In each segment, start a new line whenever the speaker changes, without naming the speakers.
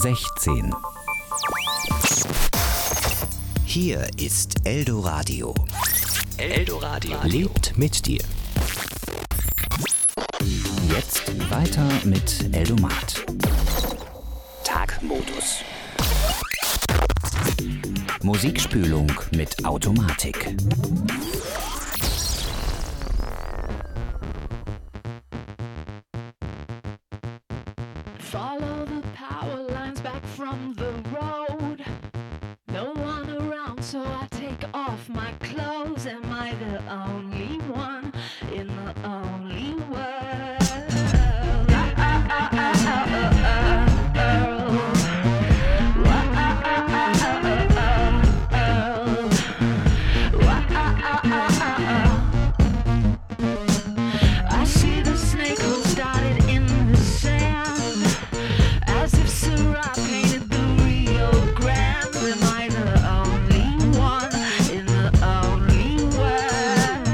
16.
Hier ist Eldoradio.
Eldoradio lebt mit dir. Jetzt weiter mit Eldomat. Tagmodus. Musikspülung mit Automatik.
Follow the power lines back from the road. No one around, so I take off my clothes. Am I the only one in the only world? I see the snake holes dotted in the sand, as if Syrah painted the Rio Grande. Am I the only one in the only world?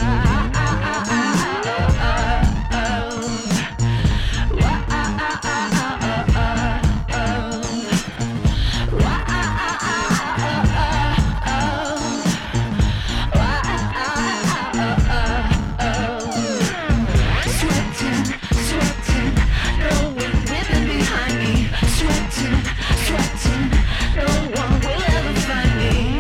Sweating, sweating, no one living behind me. Sweating, sweating, no one will ever find me.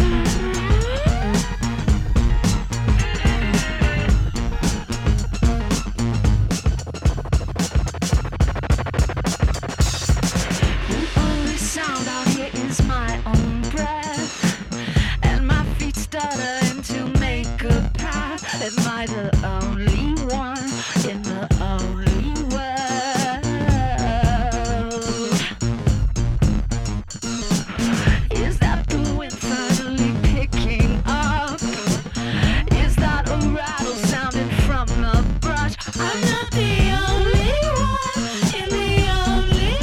The only sound out here is my own breath, and my feet stuttering to make a path. Am I the only one in the only world? Is that the wind finally picking up? Is that a rattle sounding from the brush? I'm not the only one in the only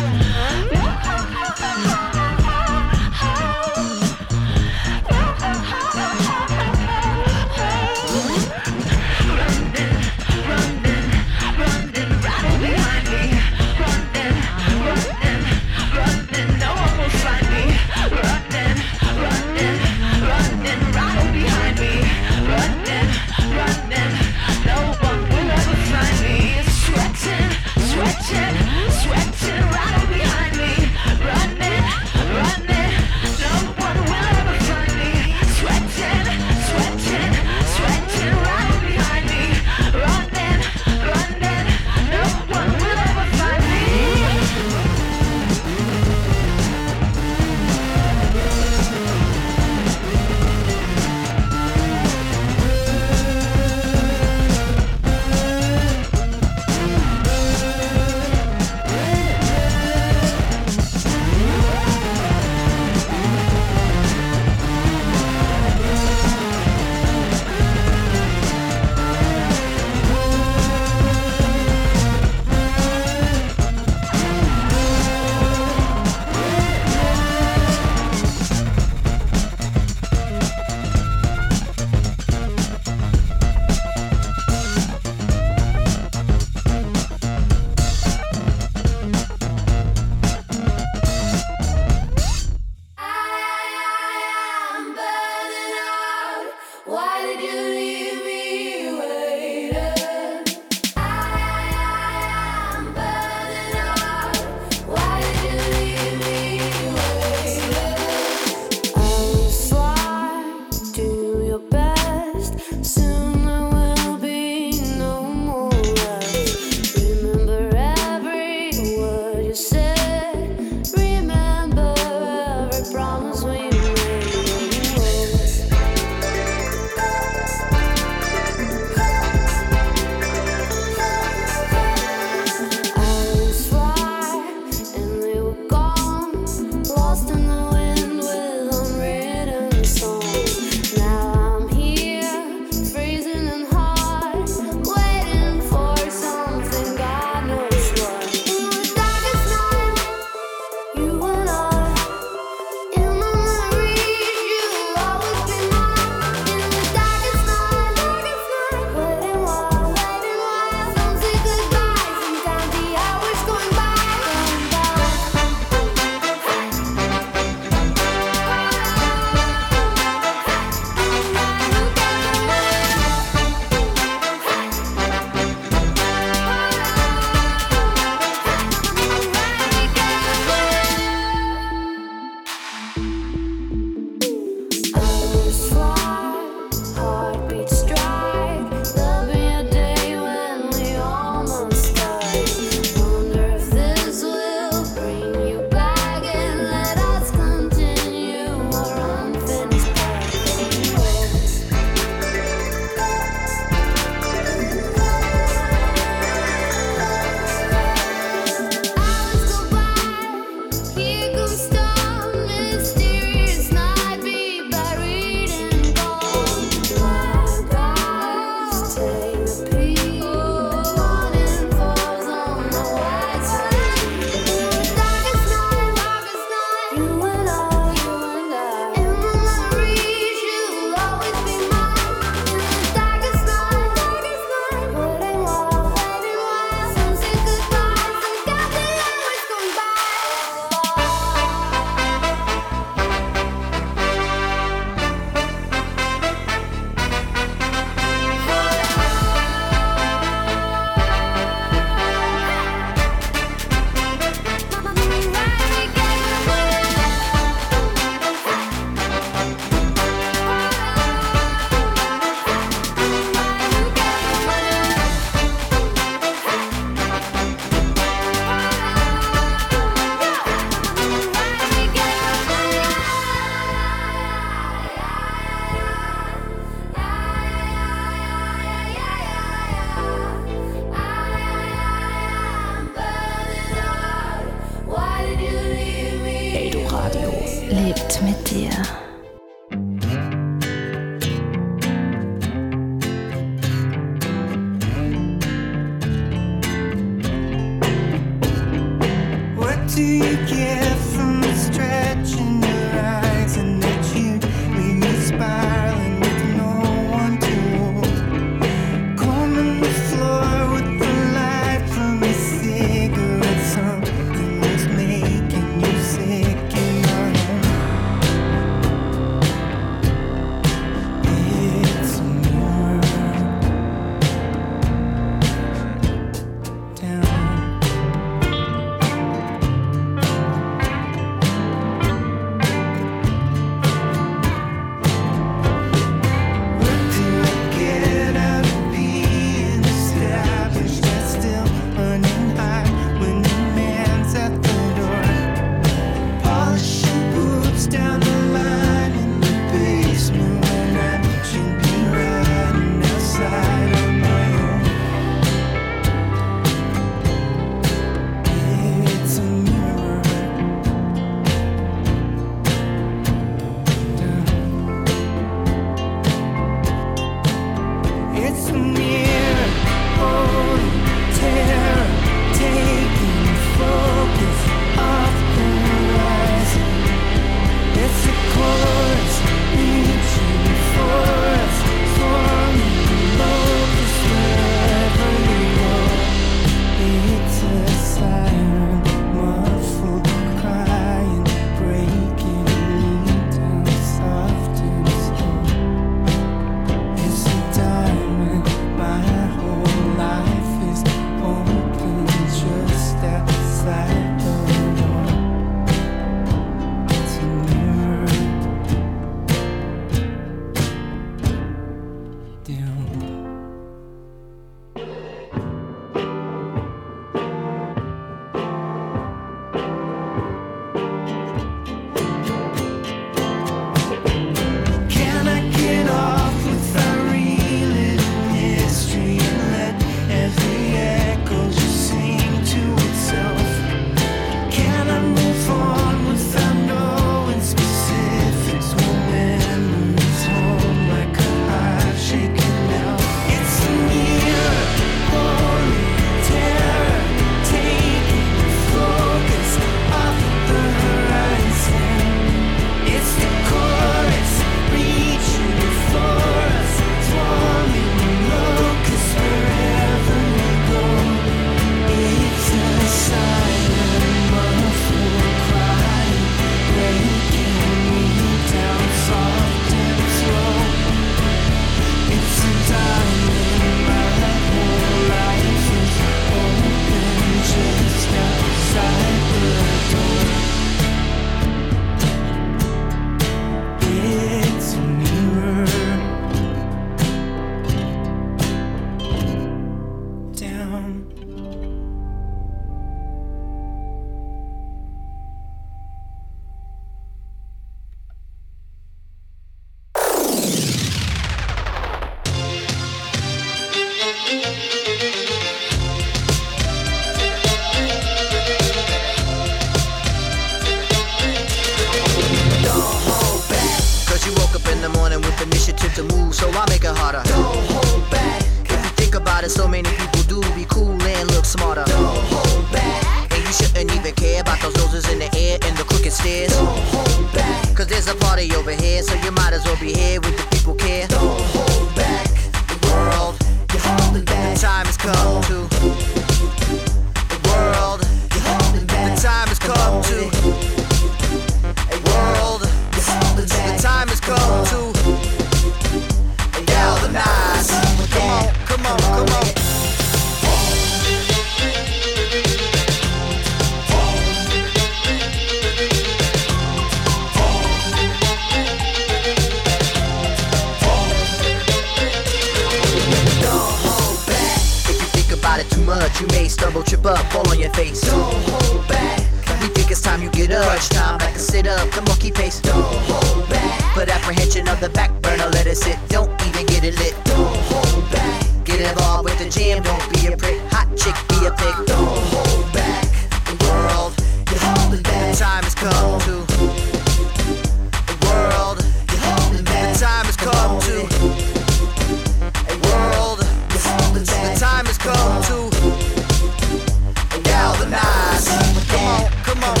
Come on.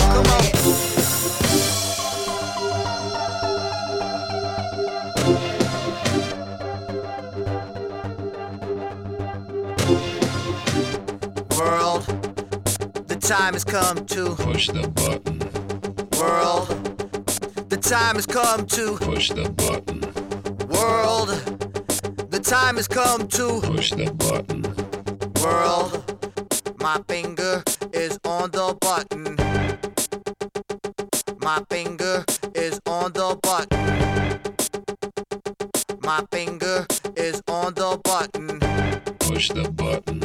time has come to
push the button.
World, the time has come to
Push the button.
world. The time has come to
Push the button.
world. My finger is on the button. My finger is on the button. My finger is on the button.
Push the button.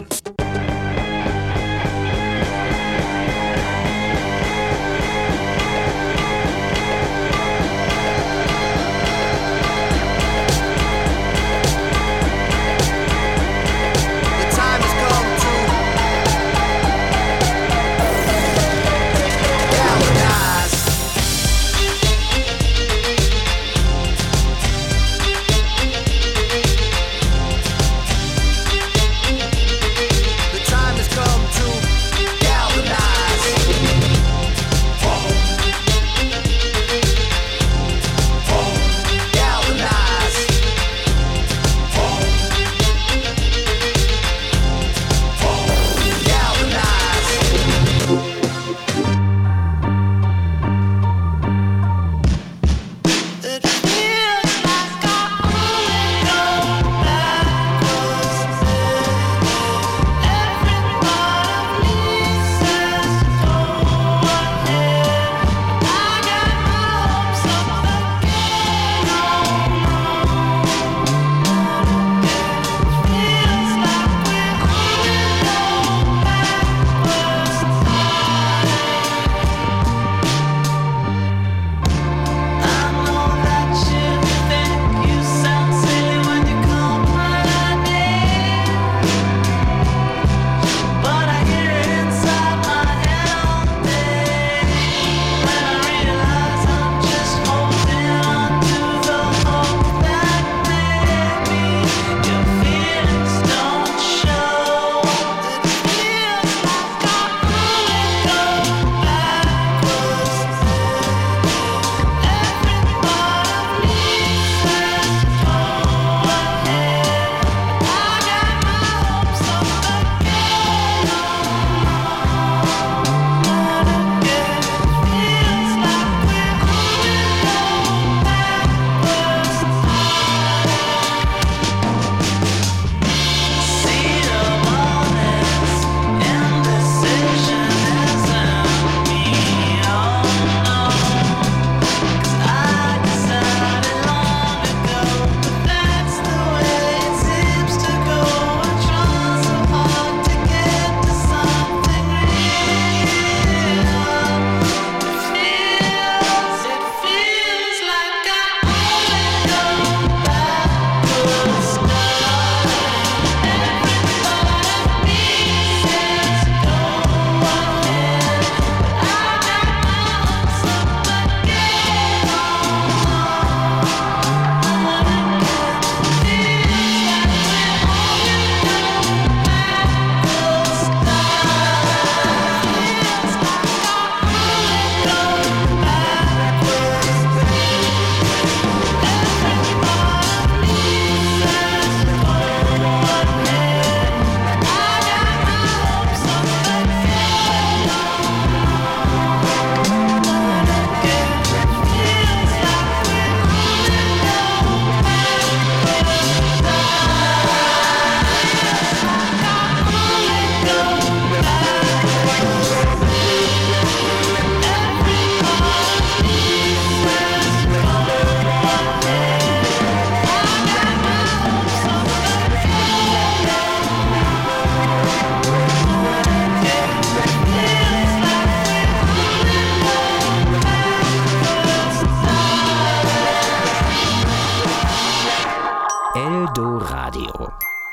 Eldoradio.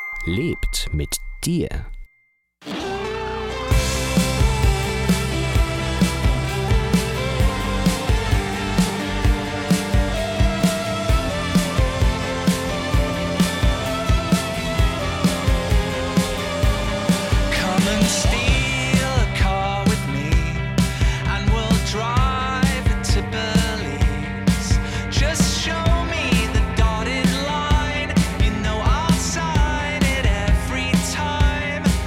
Lebt mit dir.
Time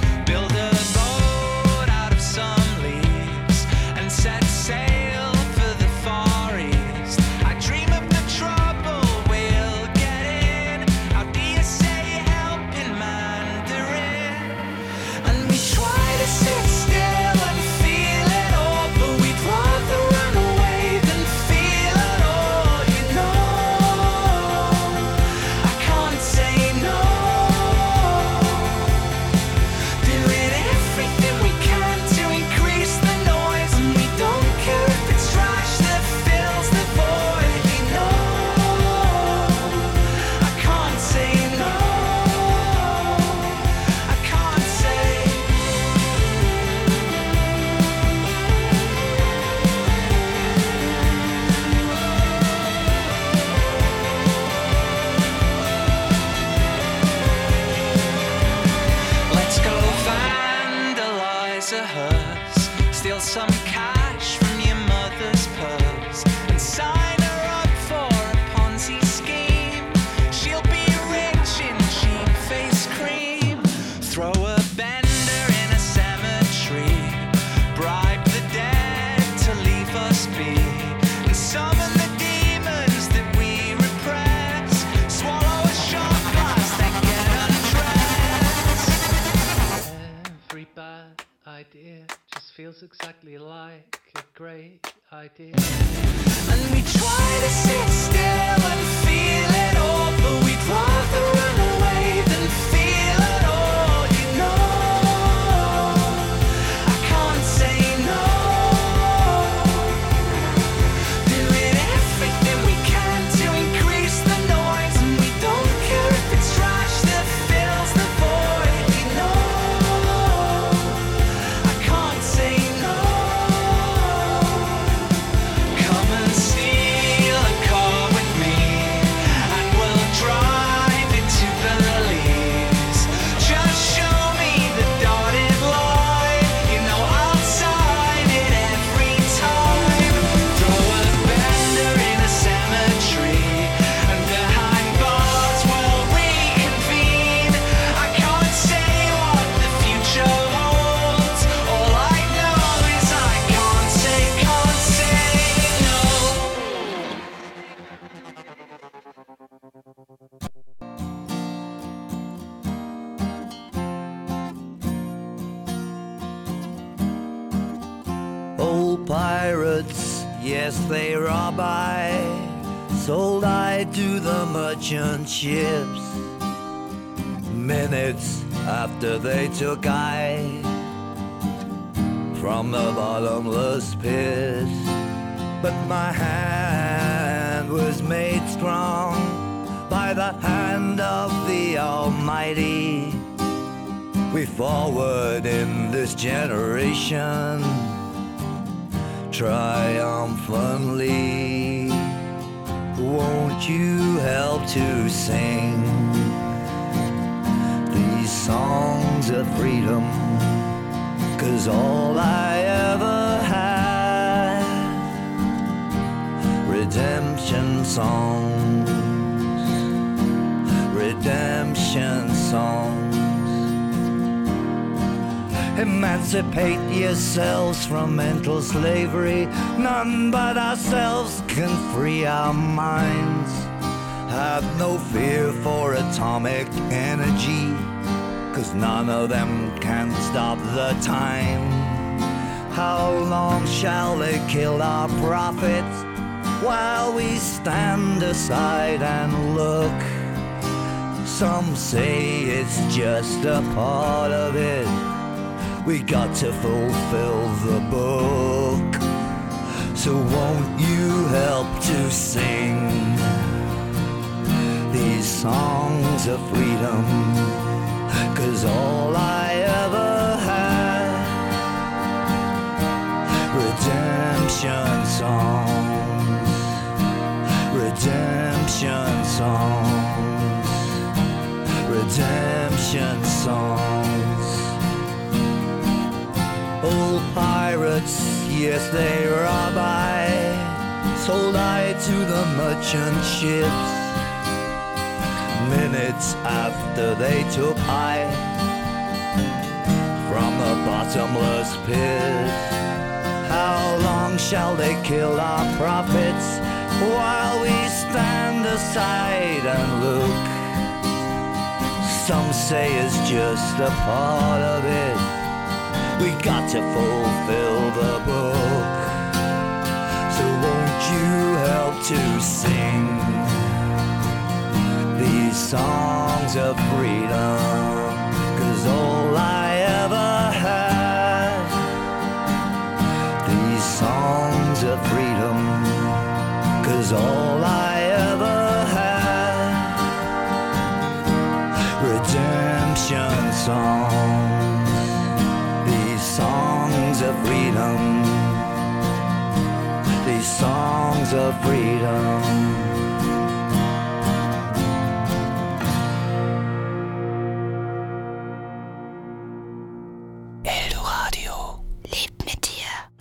steal some cash from your mother's purse and sign her up for a Ponzi scheme. She'll be rich in cheap face cream. Throw a bender in a cemetery. Bribe the dead to leave us be. And summon the demons that we repress. Swallow a shot glass, then get undressed. Every bad idea just feels exactly like a great idea. And we try to sit still and feel it all, but we'd rather run away than feel it all, you know. I can't say no. Doing everything we can to increase the noise, and we don't care if it's trash that fills the void, you know. I can't say no. Come and steal a car with me, and we'll drive it to Belize. Just show me the dotted line, you know I'll sign it every time. Throw a bender in a cemetery, and behind bars we'll reconvene. I can't say what the future holds. All I know is I can't say no.
Old pirates, yes, they rob I. Sold I to the merchant ships. Minutes after they took I from the bottomless pit. But my hand was made strong by the hand of the Almighty. We forward in this generation triumphantly. Won't you help to sing these songs of freedom? 'Cause all I ever had, redemption songs, redemption songs. Emancipate yourselves from mental slavery. None but ourselves can free our minds. Have no fear for atomic energy, 'cause none of them can stop the time. How long shall they kill our prophets while we stand aside and look? Some say it's just a part of it. We got to fulfill the book. So won't you help to sing these songs of freedom? 'Cause all I ever had, redemption songs, redemption songs, redemption songs. Old pirates, yes, they rob I. Sold I to the merchant ships. Minutes after they took I from the bottomless pit. How long shall they kill our prophets while we stand aside and look? Some say it's just a part of it. We got to fulfill the book. So won't you help to sing these songs of freedom? 'Cause all I ever had, these songs of freedom. 'Cause all I ever had, redemption songs, these songs of freedom, these songs of freedom.
Eldoradio.
Lebt mit dir.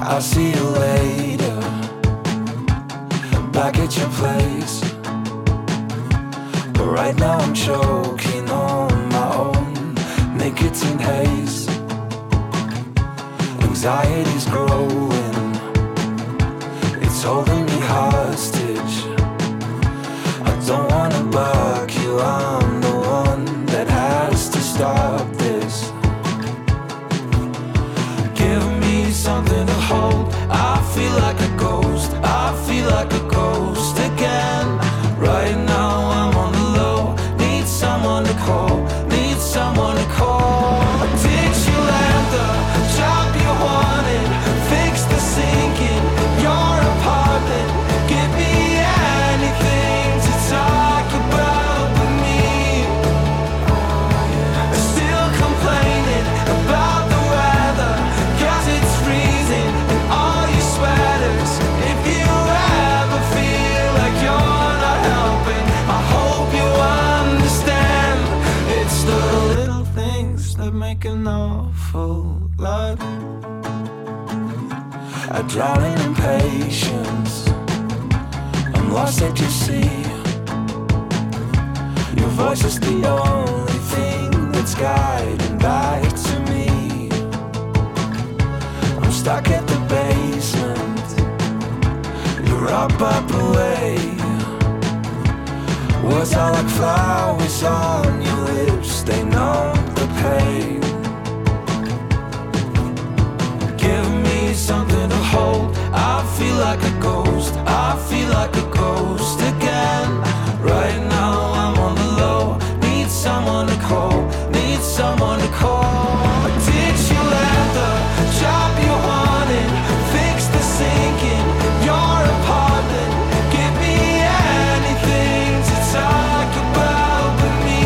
I'll see you later, back at your place. But right now I'm choking on my own nicotine haze. Anxiety's growing, it's holding me hostage. I don't wanna bug you, I'm the one that has to stop this. Give me something to hold, I feel like a ghost, I feel like a ghost again. Right now I'm on the low, need someone to call, need someone to call. Did you land the job you wanted, fix the sink in your apartment, give me anything to talk about with me. Still complaining about the weather, 'cause it's freezing in all your sweaters. If you ever feel like you're not helping, I hope you understand. It's the little things that make an awful lot. I drown in impatience, I'm lost at your sea. Your voice is the only thing that's guiding back to me. I'm stuck at the basement, you're up away. Words are like flowers on your lips, they numb the pain. Give me something to hold, I feel like a ghost, I feel like a ghost again. Right now I'm on the low, need someone to call, need someone to call. Did you land the job you wanted, fix the sink in your apartment, give me anything to talk about with me.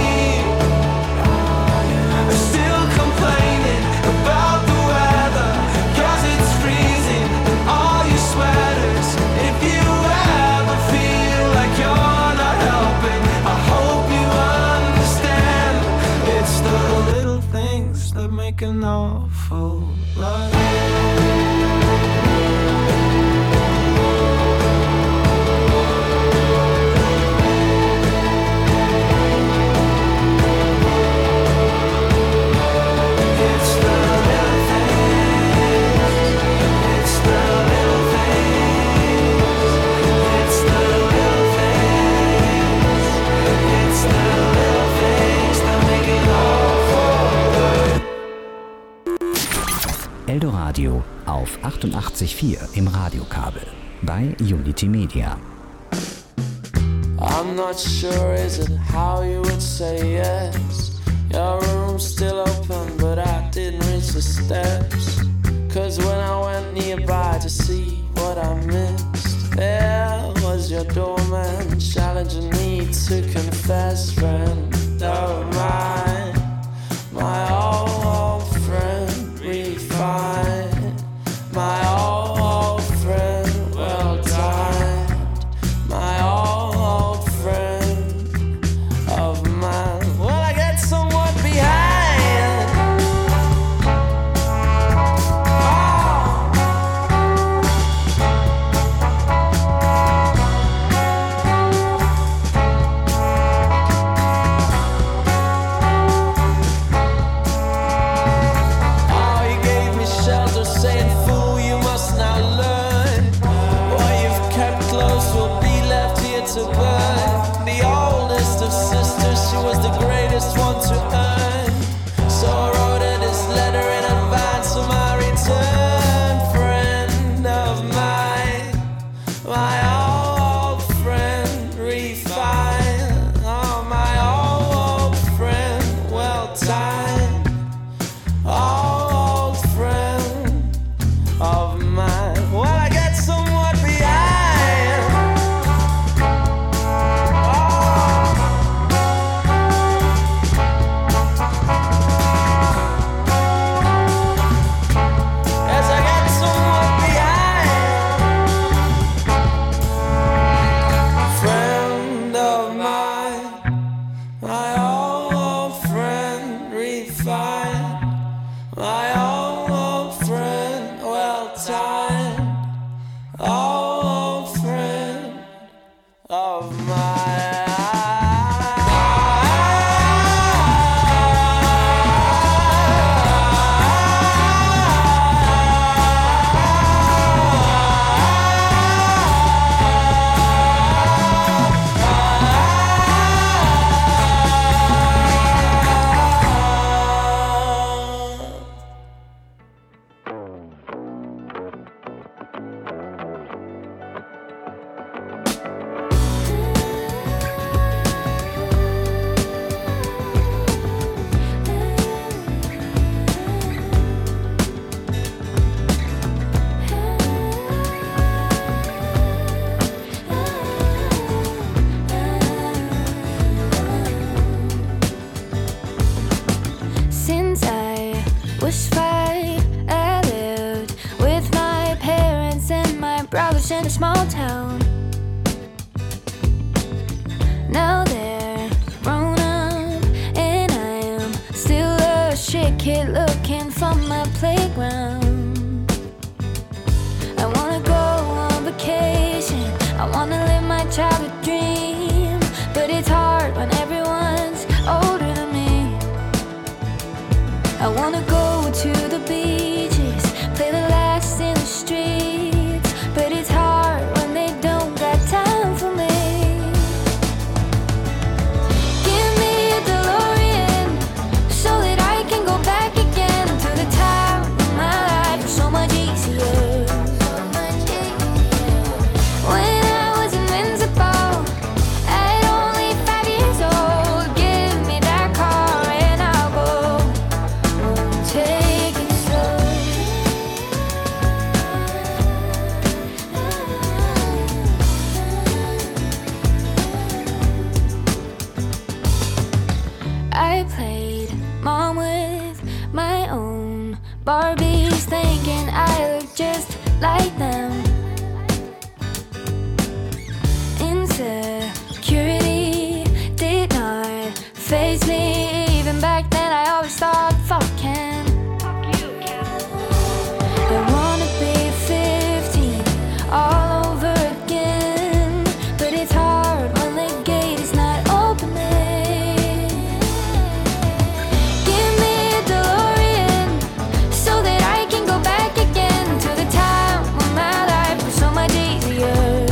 Still complaining about the weather, 'cause it's freezing in all your sweaters. If you ever feel like you're not helping, I hope you understand. It's the little things that make an awful lot. It's the little things, it's the little things, it's the little things, it's the little things that make it awful.
Eldoradio auf 88.4 im Radiokabel bei Unity Media.
I'm not sure, is it how you would say yes? Your room's still open, but I didn't reach the steps. 'Cause when I went nearby to see what I missed, there was your doorman challenging me to confess. Friend of mine, my old friend, refined, my old friend, well timed, my old friend of mine. Well, I get somewhat behind. kind, oh friend of mine.
In a small town. Now they're grown up, and I am still a shit kid looking for my playground. I wanna go on vacation, I wanna live my childhood dream, but it's hard when everyone's older than me. I wanna go to the beaches, play the last in the streets, but it's hard when they don't got time for me. Give me a DeLorean so that I can go back again to the time when my life was so much easier. When I was invincible at only 5 years old, give me that car and I'll go. Won't take it slow. I played mom with my own Barbies, thinking I look just like them. Insecurity did not faze me. Even back then I always thought, fuck Ken. I wanna be 15 all over again, but it's hard when the gate is not opening. Give me a DeLorean so that I can go back again to the time when my life was so much easier.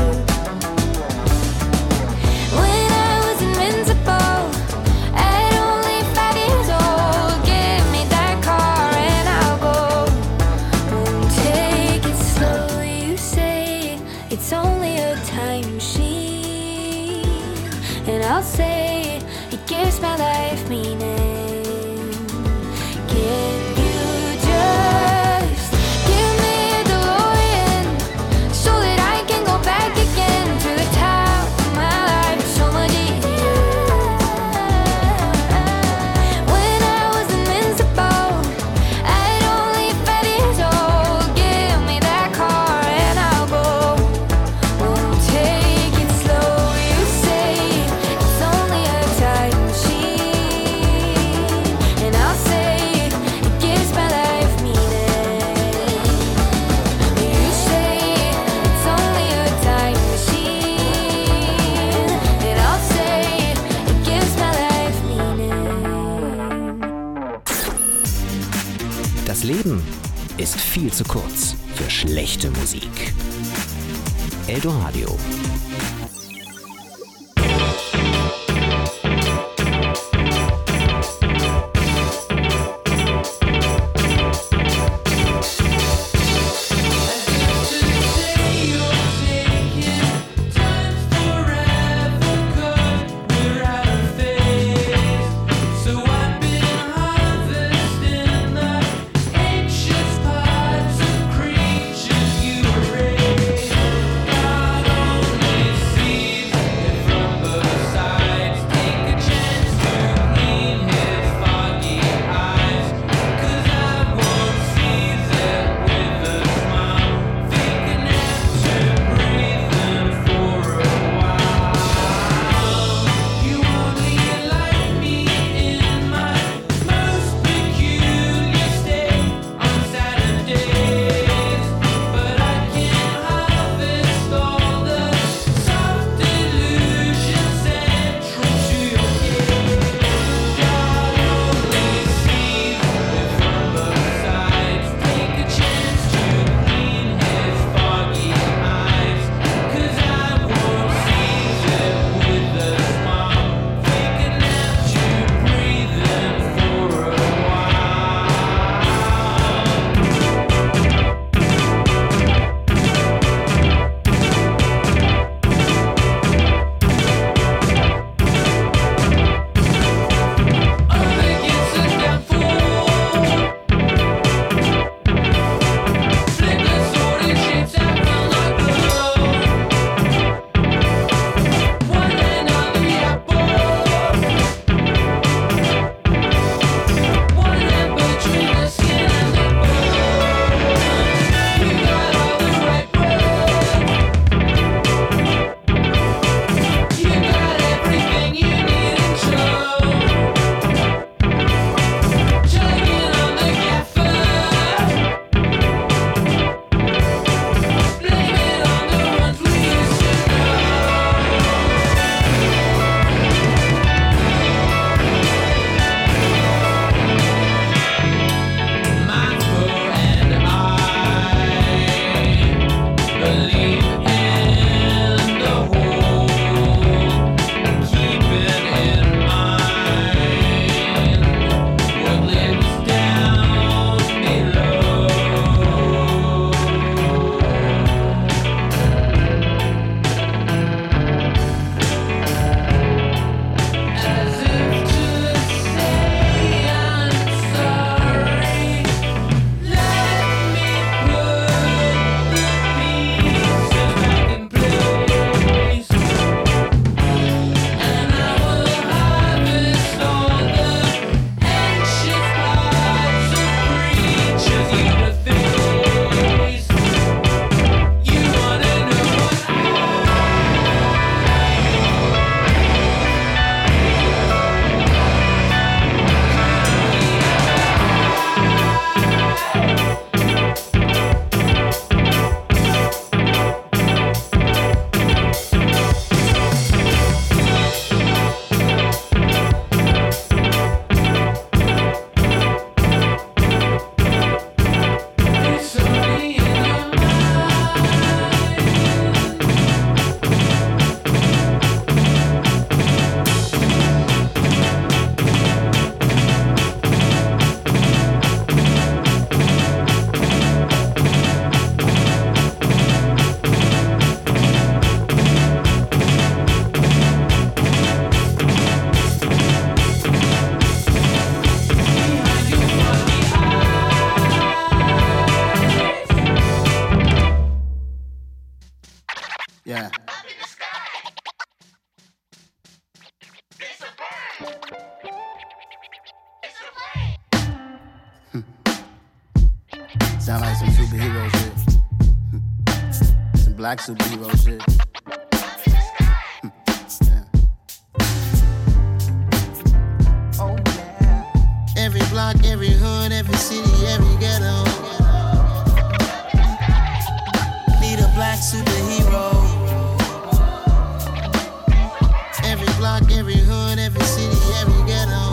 When I was invincible at only 5 years old, give me that car and I'll go. Won't take it slow. You say it's only a time machine, and I'll say it gives my life meaning. Can you just give me a DeLorean so that I can go back again to the time when my life was so much easier? When I was invincible at only 5 years old, give me that car and I'll go. Won't take it slow. You say it's only a time machine, and I'll say it gives my life meaning. You say it's only a time machine, and I'll say it gives my life meaning.
Das Leben ist viel zu kurz für schlechte Musik. Eldoradio.
Creatures you raise, God only
Yeah. Sound like some superhero shit. Some black superhero shit. Yeah. Oh yeah. Every block, every hood, every city, every ghetto. Need a black superhero. Every block, every hood, every city, every ghetto.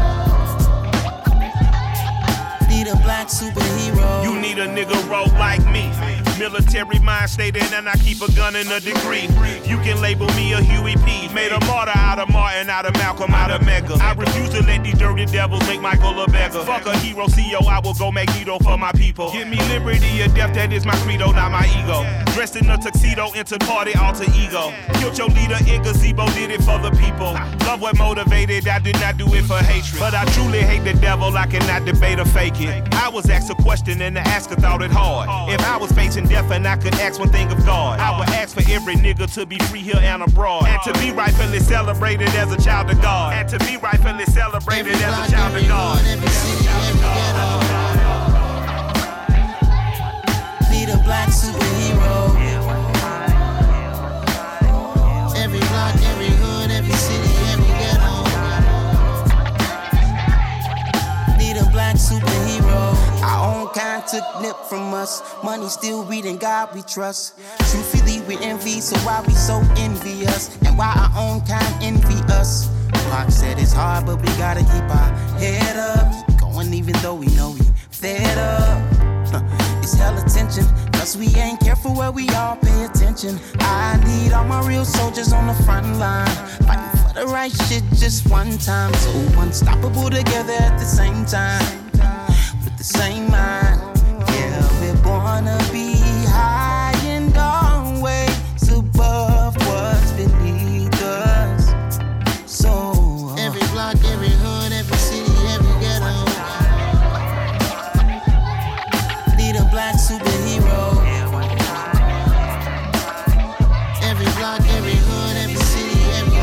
Need a black superhero.
You need a nigga roll like me. Military mind stated, and I keep a gun and a degree. You can label me a Huey P. Made a martyr out of Martin, out of Malcolm, out of Mega. I refuse to let these dirty devils make Michael a beggar. Fuck a hero CEO, I will go Magneto for my people. Give me liberty or death, that is my credo, not my ego. Dressed in a tuxedo, into party alter ego. Killed your leader in gazebo, did it for the people. Love what motivated, I did not do it for hatred. But I truly hate the devil, I cannot debate or fake it. I was asked a question and the asker thought it hard. If I was facing death and I could ask one thing of God, I would ask for every nigga to be free here and abroad, and to be rightfully celebrated as a child of God, and to be rightfully celebrated as a child of God.
Need a black superhero. Every block, every hood, every city, every ghetto. Need a black superhero. Our own kind took nip from us. Money still reading God we trust. Truthfully we envy, so why we so envious? And why our own kind envy us? Pac said it's hard, but we gotta keep our head up. Keep going even though we know we fed up. It's hella tension, cause we ain't careful where we all pay attention. I need all my real soldiers on the front line, fighting for the right shit just one time. So unstoppable together at the same time, with the same mind. Yeah, we're born to be high and always above what's beneath us. So every block, every hood, every city, every ghetto. Need a black superhero. Every block, every hood, every city, every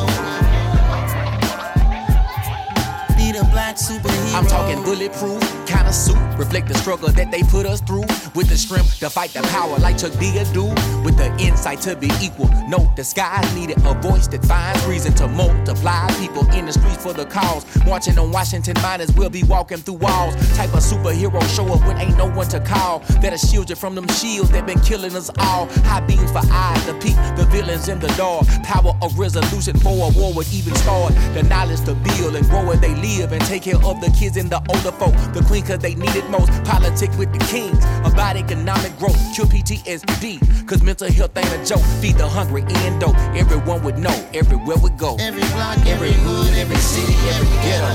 ghetto. Need a black superhero.
I'm talking bulletproof kind of suit, reflect the struggle that they put us through. With the strength to fight the power like Chuck D do. With the insight to be equal. No disguise needed, a voice that finds reason to multiply. People in the streets for the cause. Marching on Washington, might as well be walking through walls. Type of superhero show up when ain't no one to call. That'll shield you from them shields that been killing us all. High beams for eyes to peek the villains in the dark. Power of resolution for a war would even start. The knowledge to build and grow where they live and take care of the kids and the older folk. The queen cause they need it most. Politic with the kings about economic growth. Cure PTSD cause mental health ain't a joke. Feed the hungry and dope. Everyone would know everywhere we go.
Every block, every hood, every city, every ghetto.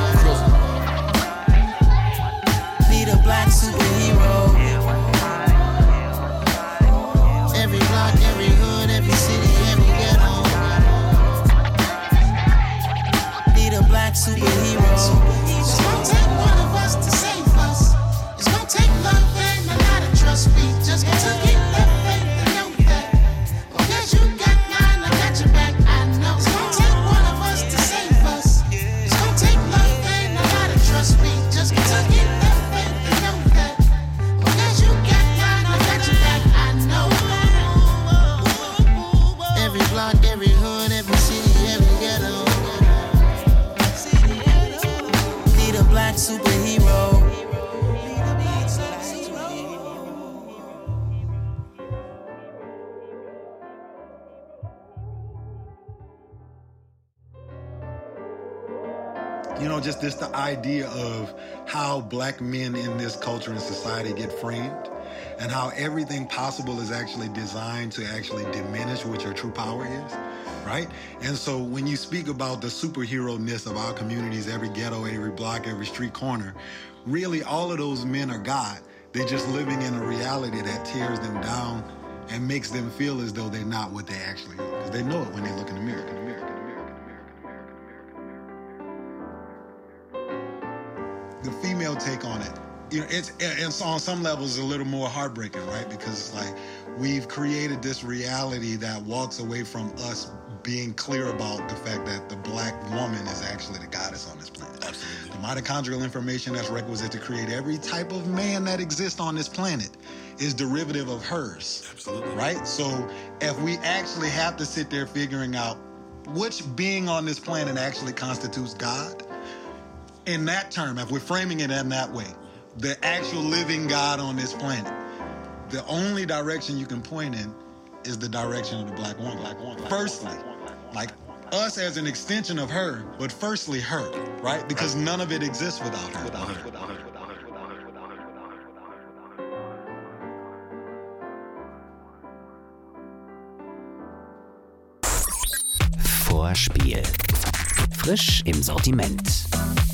Need a black superhero. Every block, every hood, every city, every ghetto. Need a black superhero. It's gonna take one of us to save us. It's gonna take love and a lot of trust. We just got to get that faith and know that. Because you got mine, I got your back, I know. It's gonna take one of us to save us. It's gonna take love and a lot of trust. We just got to get that faith and know that. Because you got mine, I got your back, I know. Every block, every hood, every city, every ghetto. Need a black superhero.
You know, just this the idea of how black men in this culture and society get framed, and how everything possible is actually designed to actually diminish what your true power is, right? And so when you speak about the superhero-ness of our communities, every ghetto, every block, every street corner, really all of those men are God. They're just living in a reality that tears them down and makes them feel as though they're not what they actually are, because they know it when they look in the mirror. The female take on it, you know, it's on some levels a little more heartbreaking, right? Because it's like, we've created this reality that walks away from us being clear about the fact that the black woman is actually the goddess on this planet. Absolutely. The mitochondrial information that's requisite to create every type of man that exists on this planet is derivative of hers. Absolutely. Right? So if we actually have to sit there figuring out which being on this planet actually constitutes God, in that term, if we're framing it in that way, the actual living God on this planet, the only direction you can point in is the direction of the black woman. Firstly, like us as an extension of her, but firstly her, right? Because none of it exists without her.
Vorspiel. Frisch im Sortiment.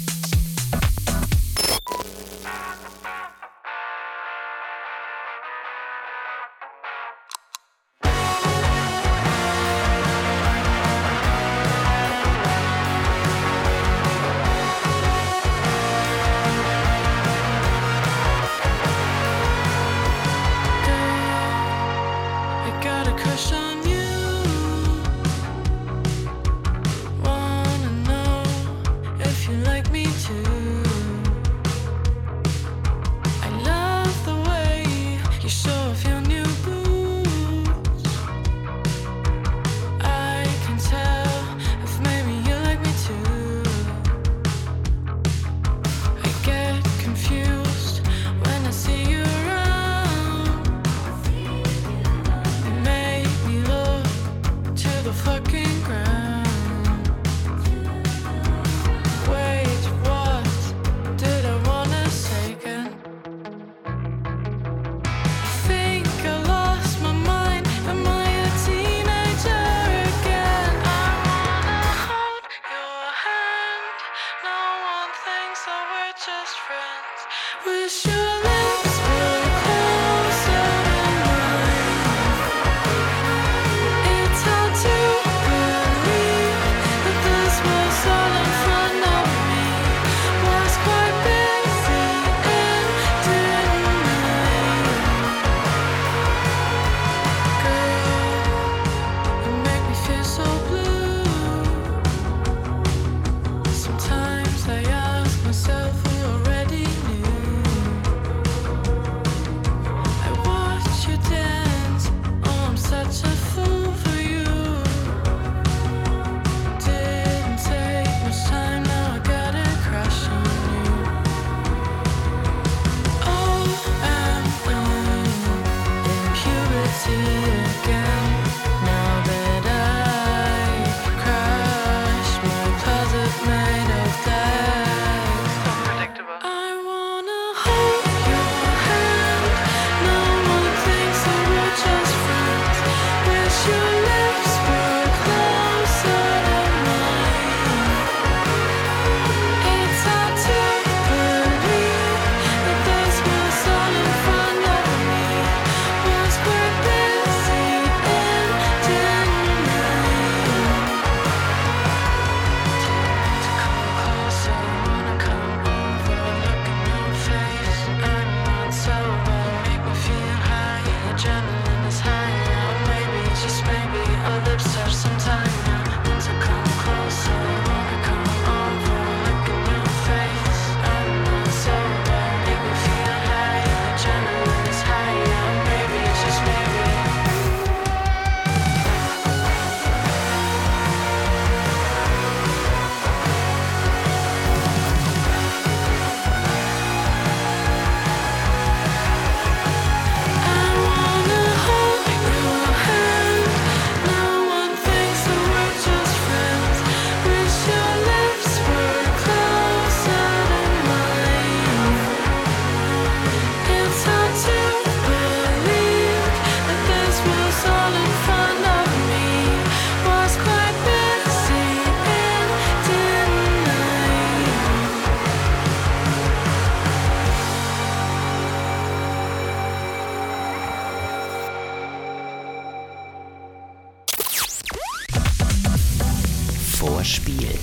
Vorspiel.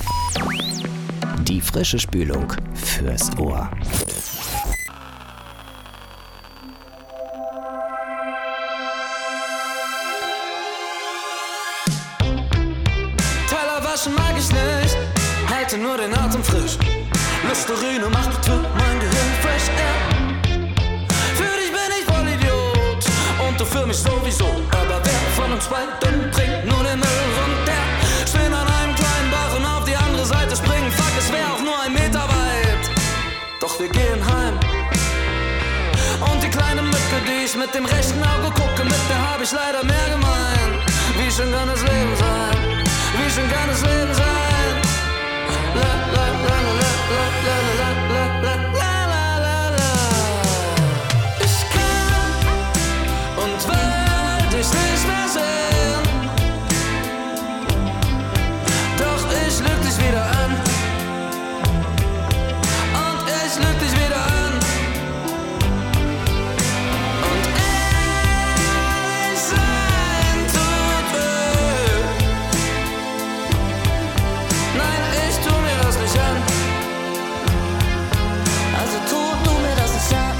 Die frische Spülung fürs Ohr.
den Atem frisch. Listerine macht mein Gehirn fresh air. Für dich bin ich voll Idiot und du für mich sowieso. Aber wer von uns beiden bringt nur den Müll runter? Stehen an einem kleinen Bach und auf die andere Seite springen. Fuck, es wär auch nur 1 Meter weit. Doch wir gehen heim. Und die kleine Mücke, die ich mit dem rechten Auge gucke, mit der hab ich leider mehr gemein. Wie schön kann das Leben sein? Wie schön kann das Leben sein? La la la la la la la la la la la la. Ich kann und will dich nicht mehr sehen. Doch ich lüg dich wieder an. Und ich lüg dich wieder an. Und ehrlich sein tut weh. Nein, ich tu mir das nicht an. Also tu mir das nicht an.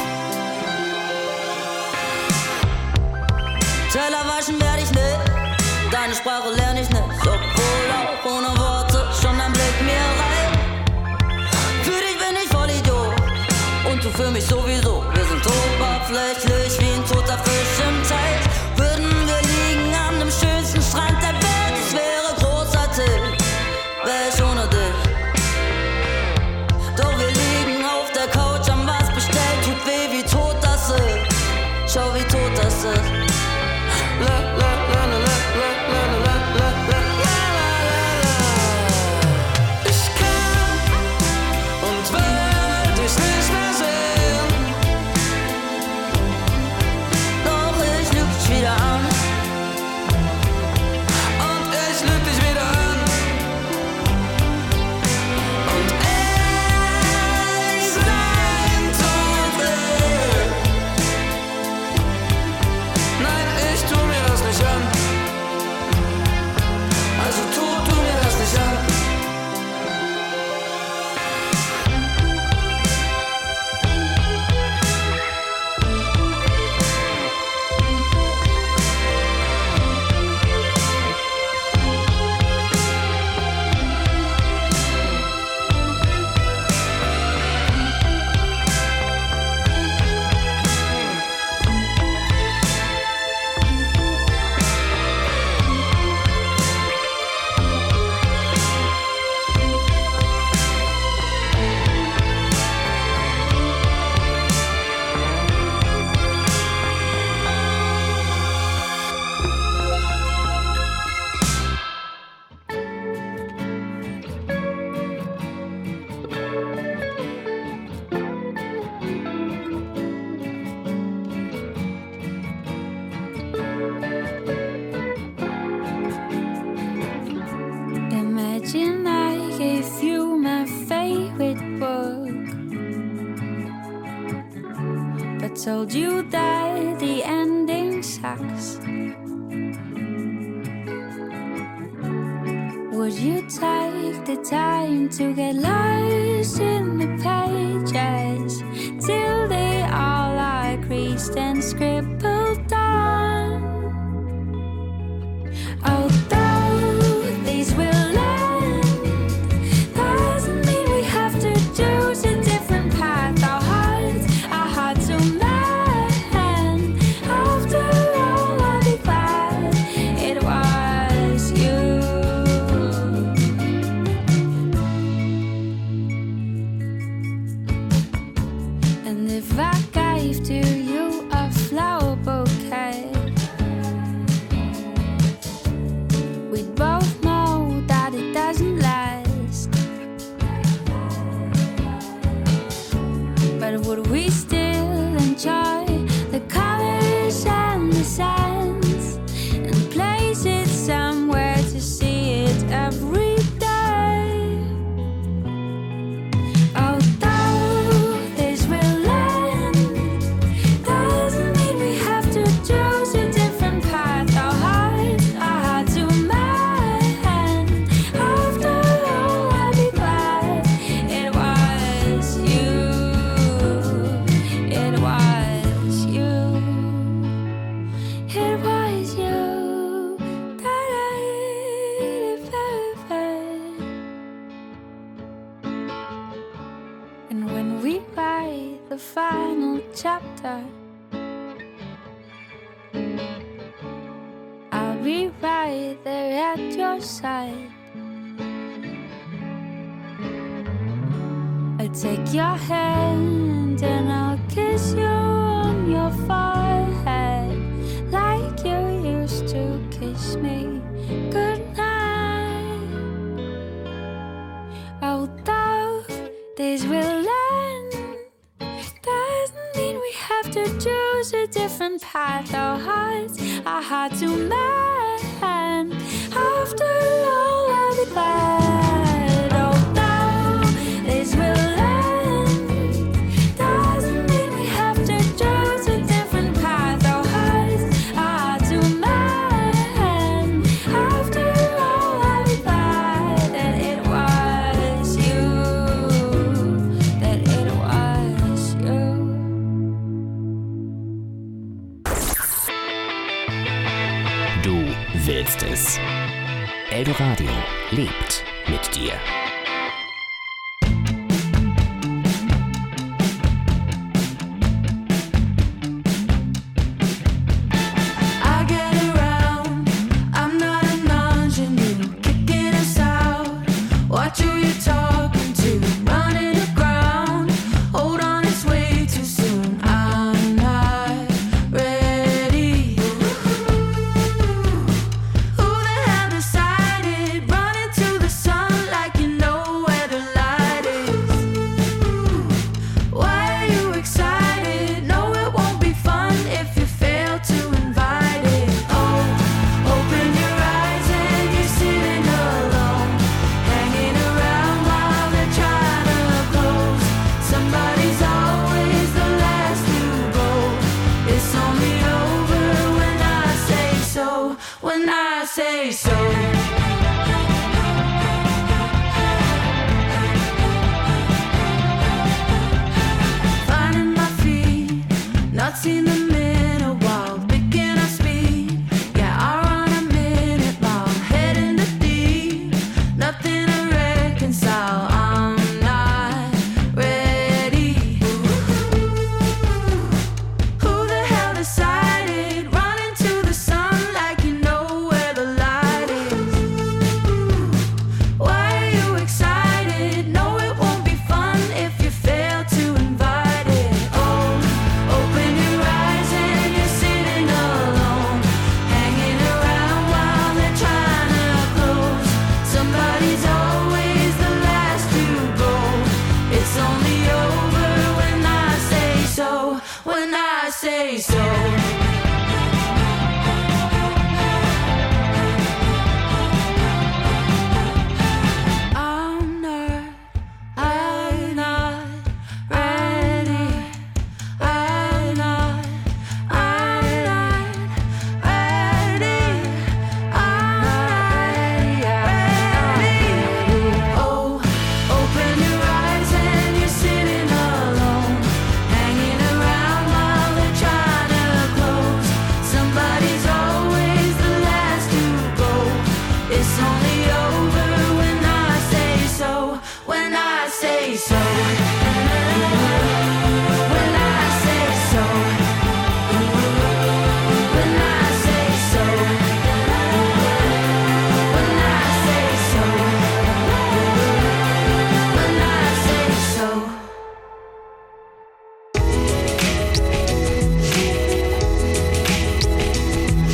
Teller waschen werd ich nicht, deine Sprache lern ich nicht. Obwohl auch ohne Worte schon ein Blick mir reicht. Für dich bin ich voll Idiot und du für mich sowieso. Wir sind oberflächlich wie ein toter Fisch im Teich. Würden wir liegen an dem schönsten Strand der Welt, es wäre großartig, wär ich ohne dich. Doch wir liegen auf der Couch, haben was bestellt, tut weh, wie tot das ist. Schau, wie tot das ist. La la la la la la la la la la la la. Ich kann und will dich nicht mehr sehen. Doch ich lüg dich wieder an. Und ich lüg dich wieder an. Und ehrlich sein tut weh. Nein, ich tu mir das nicht an. Also tu mir das nicht an.
Imagine I gave you my favorite book, but told you that the ending sucks. Would you take the time to get lost in the pages till they all are creased and scribbled on? Although these will end, doesn't mean we have to choose a different path. Our hearts are hard to mend. After all, I'll be glad it was you. And if I gave to you a flower be right there at your side. I take your hand and I'll kiss you on your forehead like you used to kiss me goodnight. Although days will end, doesn't mean we have to choose a different path. Our hearts are hard to mend. After all, I'll be glad. Although days will
willst es. Eldoradio lebt mit dir.
When I say so.